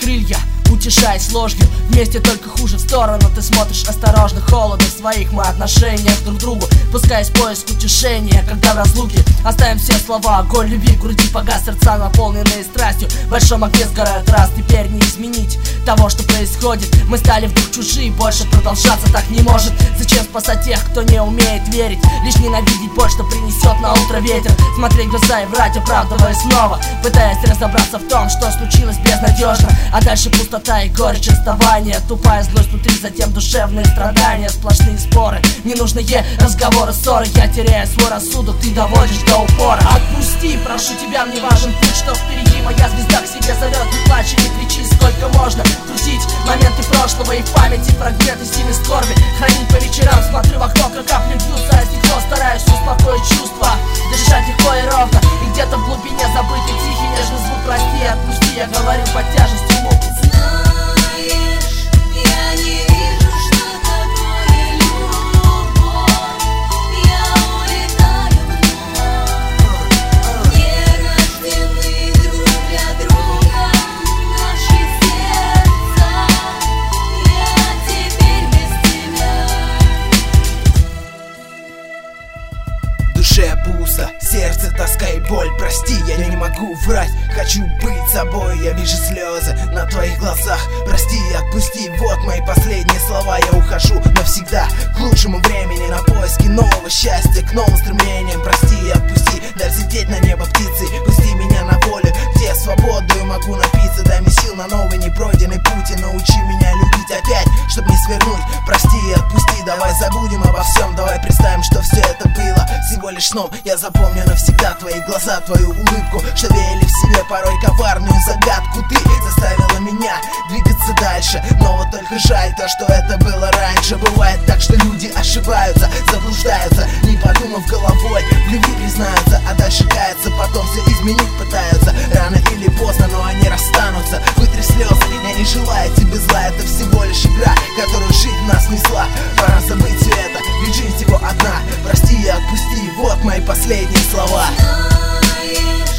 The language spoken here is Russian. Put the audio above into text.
крылья, утешаясь ложью. Вместе только хуже, в сторону ты смотришь осторожно, холодно в своих мы отношениях друг к другу, пускаясь в поиск утешения, когда в разлуке оставим все слова. Огонь любви в груди погас, сердца наполненные страстью, в большом огне сгорают раз. Теперь не изменить того, что происходит. Мы стали вдруг чужие, больше продолжаться так не может. Зачем спасать тех, кто не умеет верить? Лишь ненавидеть боль, что принесет на утро ветер. Смотреть в глаза и врать, оправдываясь снова, пытаясь разобраться в том, что случилось безнадежно. А дальше пустота и горечь расставания, тупая злость внутри, затем душевные страдания, сплошные споры, ненужные разговоры, ссоры. Я теряю свой рассудок, ты доводишь до упора. Отпусти, прошу тебя, мне важен путь, что впереди. Моя звезда к себе зовет, не плачь и не кричи. Сколько можно крутить моменты прошлого и в памяти фрагменты силы скорби хранить по вечерам. Смотрю в окно, как капли бьются о стекло, стараюсь успокоить чувства, дышать легко и ровно. И где-то в глубине забытый тихий нежный звук прости и отпусти. Я говорю под тяжестью мук. Пусто, сердце, тоска и боль. Прости, я не могу врать. Хочу быть собой, я вижу слезы на твоих глазах. Прости и отпусти, вот мои последние слова. Я ухожу навсегда к лучшему времени, на поиски нового счастья, к новым стремлениям. Прости и отпусти, дай взлететь на небо птицей. Пусти меня на волю, где свободою могу напиться. Дай мне сил на новый непройденный путь и научи меня любить опять, чтобы не свернуть. Прости и отпусти, давай забудем обо всем. Давай представим, что все это было всего лишь сном. Я запомню навсегда твои глаза, твою улыбку, что веяли в себе порой коварную загадку. Ты заставила меня двигаться дальше, но вот только жаль то, что это было раньше. Бывает так, что люди ошибаются, заблуждаются, не подумав головой, в любви признаются, а дальше каются, потом все изменить пытаются. Рано или поздно, но они расстанутся. Вытри слезы, я не желаю тебе зла, это всего лишь игра, которую жизнь в нас несла. Пора забыть все это, ведь жизнь всего одна. Прости и отпусти, вот мои последние слова.